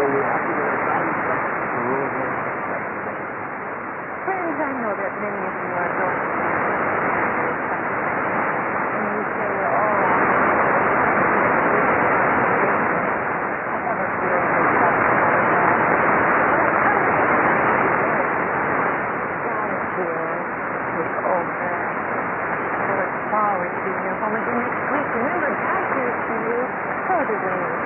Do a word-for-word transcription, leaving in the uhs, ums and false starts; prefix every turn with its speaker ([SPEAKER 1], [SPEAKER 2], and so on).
[SPEAKER 1] we're happy with our value stuff.
[SPEAKER 2] Friends, I know that many of you are going through and you say, oh, I have a feeling that God is here. It's over. I look forward to your home again next week. Remember, God hears from you. So do we.